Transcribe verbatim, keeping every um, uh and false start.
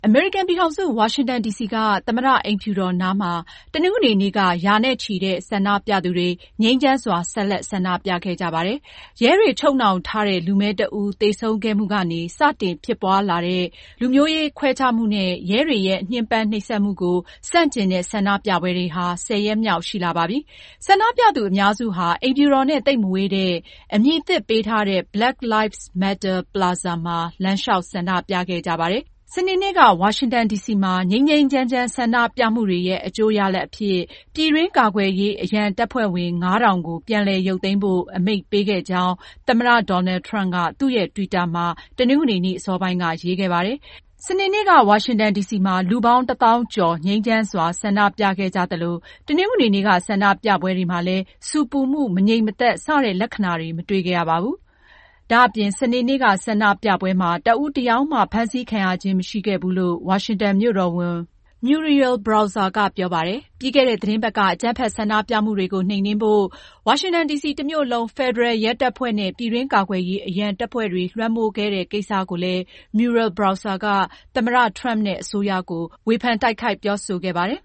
အမေရိကန်ပြည်ထောင်စုဝါရှင်တန်ဒီစီကသမ္မတအိမ်ဖြူတော်နားမှာတနင်္ဂနွေနေ့ကရာနဲ့ချီတဲ့ဆန္ဒပြသူတွေငြိမ်းချမ်းစွာဆက်လက်ဆန္ဒပြခဲ့ကြပါတယ်။ရဲတွေချုပ်နှောင်ထားတဲ့လူမည်းတဦးသေဆုံးခဲ့မှုကနေစတင်ဖြစ်ပွားလာတဲ့လူမျိုးရေးခွဲခြားမှုနဲ့ရဲတွေရဲ့ညှဉ်းပန်းနှိပ်စက်မှုကိုဆန့်ကျင်တဲ့ဆန္ဒပြပွဲတွေဟာဆယ်ရက်မြောက်ရှိလာပါပြီ။ဆန္ဒပြသူအများစုဟာအိမ်ဖြူတော်နဲ့သိပ်မဝေးတဲ့အမည်သစ်ပေးထားတဲ့ Black Lives Matter Plaza မှာလမ်းလျှောက်ဆန္ဒပြခဲ့ကြပါတယ်။စနေနေ့ကဝါရှင်တန်ဒီစီမှာငြိမ်းငြိမ်းချမ်းချမ်းဆန္ဒပြမှုတွေရဲ့အကျိုးရလဒ်အဖြစ်ပြည်တွင်းကာကွယ်ရေးအရန်တပ်ဖွဲ့ဝင်ငါးထောင်ကိုပြန်လည်ရုပ်သိမ်းဖို့အမိန့်ပေးခဲ့ကြောင်းသမ္မတ Donald Trump ကသူ့ရဲ့ Twitter မှာတနင်္ဂနွေနေ့အစောပိုင်းကရေးခဲ့ပါတယ်။စနေနေ့ကဝါရှင်တန်ဒီစီမှာလူပေါင်းတစ်သောင်းကျော်ငြိမ်းချမ်းစွာဆန္ဒပြခဲ့ကြသလိုတနင်္ဂနွေနေ့ကဆန္ဒပြပွဲတွေမှာလည်းဆူပူမှုမငြိမ်မသက်စတဲ့လက္ခဏာတွေမတွေ့ခဲ့ရပါဘူး။ဒါအပြင်စနေနေ့ကဆန္ဒပြပွဲမှာတဦးတယောက်မှဖမ်းဆီးခံရခြင်းမရှိခဲ့ဘူးလို့ဝါရှင်တန်မြို့တော်ဝန် Muriel Bowser ကပြောပါတယ်။ပြီးခဲ့တဲ့သီတင်းပတ်ကအကြမ်းဖက်ဆန္ဒပြမှုတွေကိုနှိမ်နင်းဖို့ဝါရှင်တန်ဒီစီတမြို့လုံးဖက်ဒရယ်ရဲတပ်ဖွဲ့နဲ့ပြည်တွင်းကာကွယ်ရေးအရန်တပ်ဖွဲ့တွေလွှမ်းမိုးခဲ့တဲ့ကိစ္စကိုလည်း Muriel Bowser ကသမ္မတ Trump နဲ့အစိုးရကိုဝေဖန်တိုက်ခိုက်ပြောဆိုခဲ့ပါတယ်